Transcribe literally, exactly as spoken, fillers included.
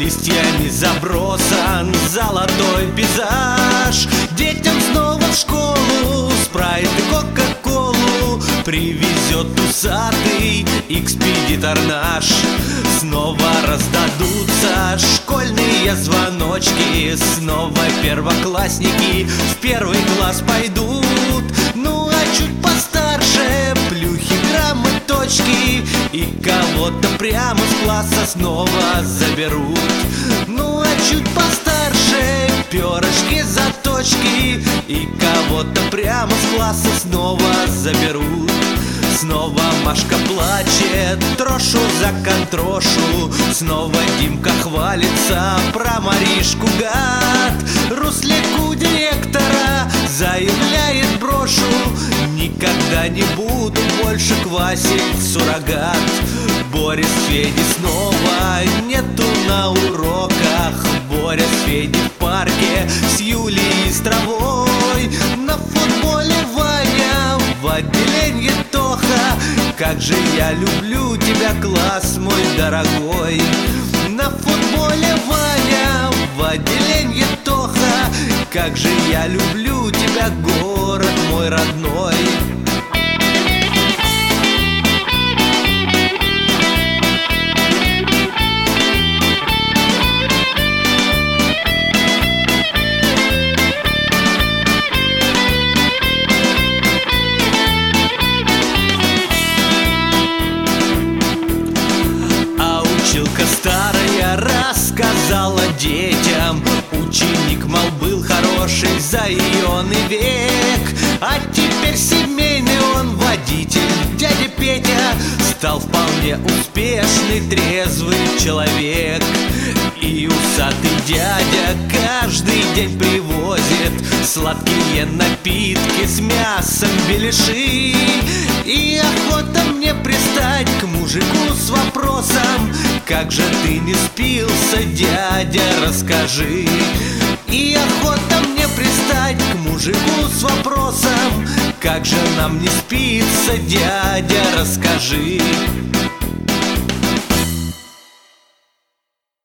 листьями забросан золотой пейзаж. Детям снова в школу спрайт и кока-колу привезет усатый экспедитор наш. Снова раздадутся школьные звоночки, снова первоклассники в первый класс пойдут. Ну а чуть постарше плюхи, граммы, точки, и кого-то прямо с класса снова заберут. Ну а чуть постарше перышки, заточки, и кого-то прямо с класса снова заберут. Снова Машка плачет, трошу за контрошу, снова Димка хвалится про Маришку, гад. Руслику директора заявляет, брошу, никогда не буду больше квасить суррогат. Боря с Федей снова нету на уроках, Боря с Федей в парке с Юлей с травой. На футболе Ваня, в отделении Тоха. Как же я люблю тебя, класс мой дорогой. На футболе Ваня, в отделении Тоха. Как же я люблю тебя, город мой родной. Училка старая рассказала детям, ученик, мол, был хороший за ионный век. А теперь семейный он водитель, дядя Петя стал вполне успешный, трезвый человек. И усатый дядя каждый день привозит сладкие напитки с мясом, беляши. И охота мне пристать к мужику с вопросом: как же ты не спился, дядя, расскажи. И охота мне пристать к мужику с вопросом: как же нам не спится, дядя, расскажи.